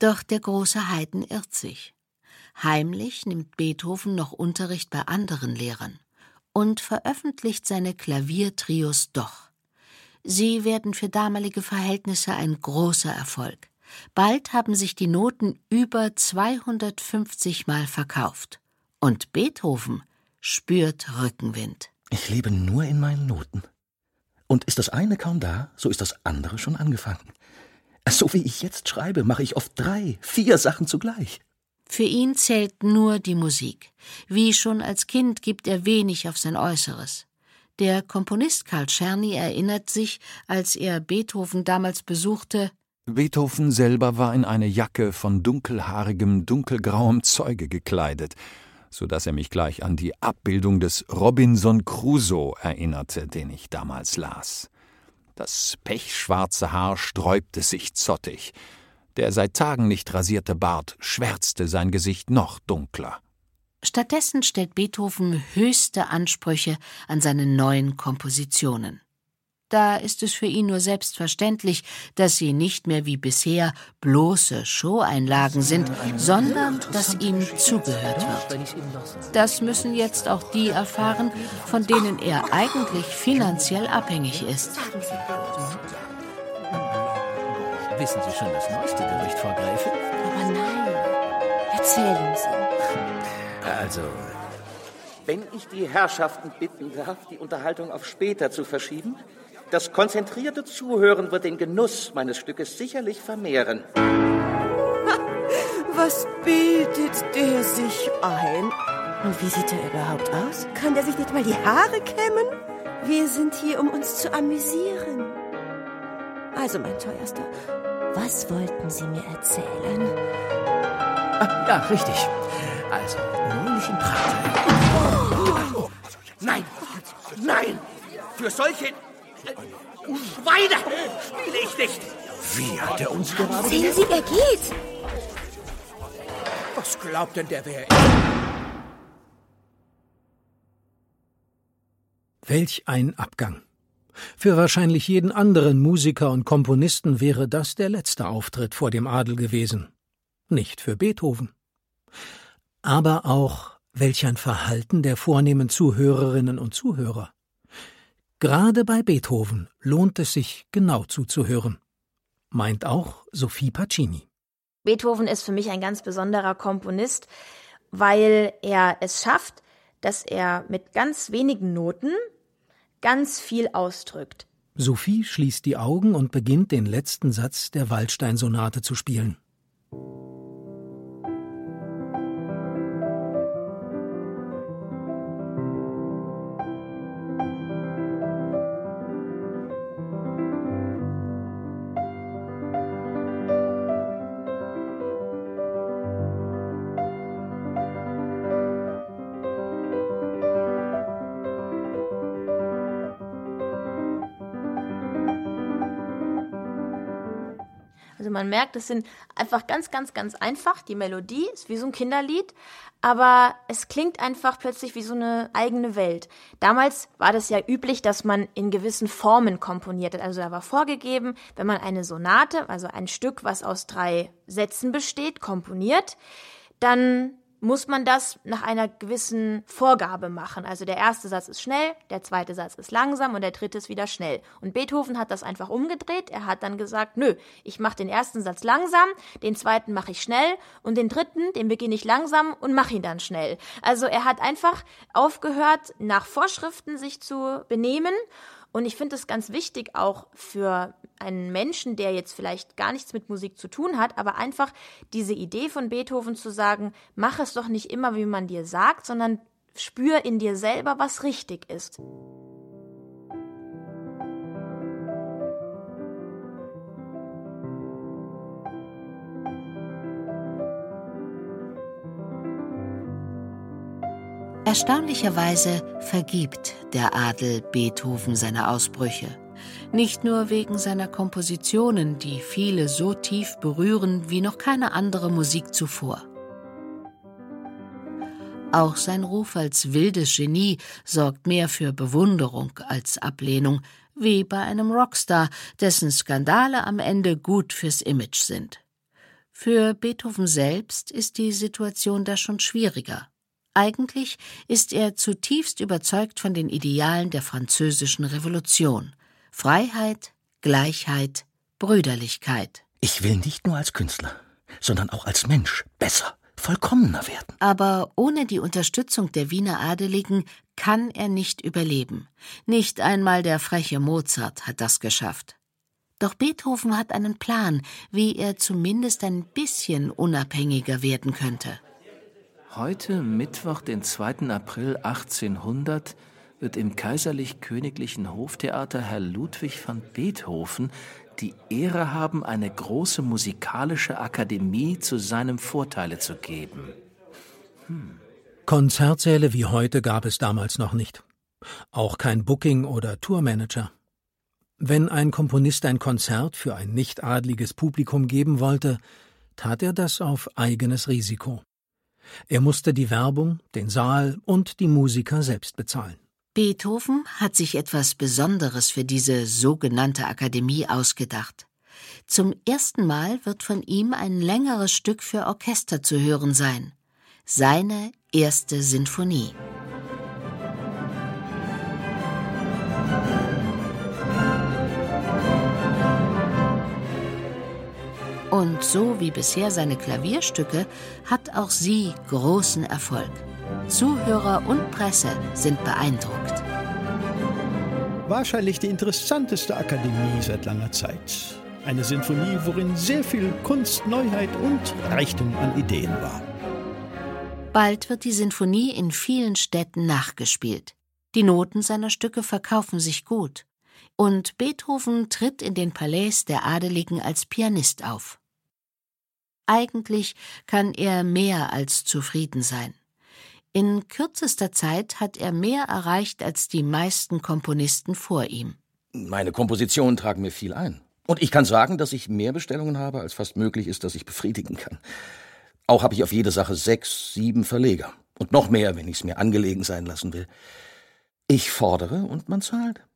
Doch der große Haydn irrt sich. Heimlich nimmt Beethoven noch Unterricht bei anderen Lehrern und veröffentlicht seine Klaviertrios doch. Sie werden für damalige Verhältnisse ein großer Erfolg. Bald haben sich die Noten über 250 Mal verkauft. Und Beethoven spürt Rückenwind. Ich lebe nur in meinen Noten. Und ist das eine kaum da, so ist das andere schon angefangen. So wie ich jetzt schreibe, mache ich oft 3, 4 Sachen zugleich. Für ihn zählt nur die Musik. Wie schon als Kind gibt er wenig auf sein Äußeres. Der Komponist Karl Czerny erinnert sich, als er Beethoven damals besuchte: Beethoven selber war in eine Jacke von dunkelhaarigem, dunkelgrauem Zeuge gekleidet, so dass er mich gleich an die Abbildung des Robinson Crusoe erinnerte, den ich damals las. Das pechschwarze Haar sträubte sich zottig. Der seit Tagen nicht rasierte Bart schwärzte sein Gesicht noch dunkler. Stattdessen stellt Beethoven höchste Ansprüche an seine neuen Kompositionen. Da ist es für ihn nur selbstverständlich, dass sie nicht mehr wie bisher bloße Showeinlagen sind, sondern dass ihm zugehört wird. Das müssen jetzt auch die erfahren, von denen er eigentlich finanziell abhängig ist. Wissen Sie schon das neueste Gerücht, Frau Gräfin? Aber nein, erzählen Sie. Also, Wenn ich die Herrschaften bitten darf, die Unterhaltung auf später zu verschieben, das konzentrierte Zuhören wird den Genuss meines Stückes sicherlich vermehren. Was bildet der sich ein? Und wie sieht er überhaupt aus? Kann der sich nicht mal die Haare kämmen? Wir sind hier, um uns zu amüsieren. Also, mein Teuerster, was wollten Sie mir erzählen? ja, richtig. Also, neulich in Prag. Oh, nein, nein, für solche Schweine spiele ich nicht. Wie hat er uns gerade... Sehen Sie, er geht. Was glaubt denn der, wer er Welch ein Abgang. Für wahrscheinlich jeden anderen Musiker und Komponisten wäre das der letzte Auftritt vor dem Adel gewesen. Nicht für Beethoven. Aber auch welch ein Verhalten der vornehmen Zuhörerinnen und Zuhörer. Gerade bei Beethoven lohnt es sich, genau zuzuhören. Meint auch Sophie Pacini. Beethoven ist für mich ein ganz besonderer Komponist, weil er es schafft, dass er mit ganz wenigen Noten ganz viel ausdrückt. Sophie schließt die Augen und beginnt den letzten Satz der Waldstein-Sonate zu spielen. Also man merkt, es sind einfach ganz, ganz, ganz einfach. Die Melodie ist wie so ein Kinderlied, aber es klingt einfach plötzlich wie so eine eigene Welt. Damals war das ja üblich, dass man in gewissen Formen komponiert hat. Also da war vorgegeben, wenn man eine Sonate, also ein Stück, was aus 3 Sätzen besteht, komponiert, dann muss man das nach einer gewissen Vorgabe machen. Also der erste Satz ist schnell, der zweite Satz ist langsam und der dritte ist wieder schnell. Und Beethoven hat das einfach umgedreht. Er hat dann gesagt, nö, ich mache den ersten Satz langsam, den zweiten mache ich schnell und den dritten, den beginne ich langsam und mache ihn dann schnell. Also er hat einfach aufgehört, nach Vorschriften sich zu benehmen. Und ich finde es ganz wichtig auch für einen Menschen, der jetzt vielleicht gar nichts mit Musik zu tun hat, aber einfach diese Idee von Beethoven zu sagen, mach es doch nicht immer, wie man dir sagt, sondern spür in dir selber, was richtig ist. Erstaunlicherweise vergibt der Adel Beethoven seine Ausbrüche. Nicht nur wegen seiner Kompositionen, die viele so tief berühren wie noch keine andere Musik zuvor. Auch sein Ruf als wildes Genie sorgt mehr für Bewunderung als Ablehnung, wie bei einem Rockstar, dessen Skandale am Ende gut fürs Image sind. Für Beethoven selbst ist die Situation da schon schwieriger. Eigentlich ist er zutiefst überzeugt von den Idealen der Französischen Revolution: Freiheit, Gleichheit, Brüderlichkeit. Ich will nicht nur als Künstler, sondern auch als Mensch besser, vollkommener werden. Aber ohne die Unterstützung der Wiener Adeligen kann er nicht überleben. Nicht einmal der freche Mozart hat das geschafft. Doch Beethoven hat einen Plan, wie er zumindest ein bisschen unabhängiger werden könnte. Heute, Mittwoch, den 2. April 1800, wird im Kaiserlich-Königlichen Hoftheater Herr Ludwig van Beethoven die Ehre haben, eine große musikalische Akademie zu seinem Vorteile zu geben. Konzertsäle wie heute gab es damals noch nicht. Auch kein Booking- oder Tourmanager. Wenn ein Komponist ein Konzert für ein nicht-adliges Publikum geben wollte, tat er das auf eigenes Risiko. Er musste die Werbung, den Saal und die Musiker selbst bezahlen. Beethoven hat sich etwas Besonderes für diese sogenannte Akademie ausgedacht. Zum ersten Mal wird von ihm ein längeres Stück für Orchester zu hören sein: seine erste Sinfonie. Und so wie bisher seine Klavierstücke hat auch sie großen Erfolg. Zuhörer und Presse sind beeindruckt. Wahrscheinlich die interessanteste Akademie seit langer Zeit. Eine Sinfonie, worin sehr viel Kunst, Neuheit und Reichtum an Ideen war. Bald wird die Sinfonie in vielen Städten nachgespielt. Die Noten seiner Stücke verkaufen sich gut. Und Beethoven tritt in den Palais der Adeligen als Pianist auf. Eigentlich kann er mehr als zufrieden sein. In kürzester Zeit hat er mehr erreicht als die meisten Komponisten vor ihm. Meine Kompositionen tragen mir viel ein. Und ich kann sagen, dass ich mehr Bestellungen habe, als fast möglich ist, dass ich befriedigen kann. Auch habe ich auf jede Sache 6, 7 Verleger. Und noch mehr, wenn ich es mir angelegen sein lassen will. Ich fordere und man zahlt.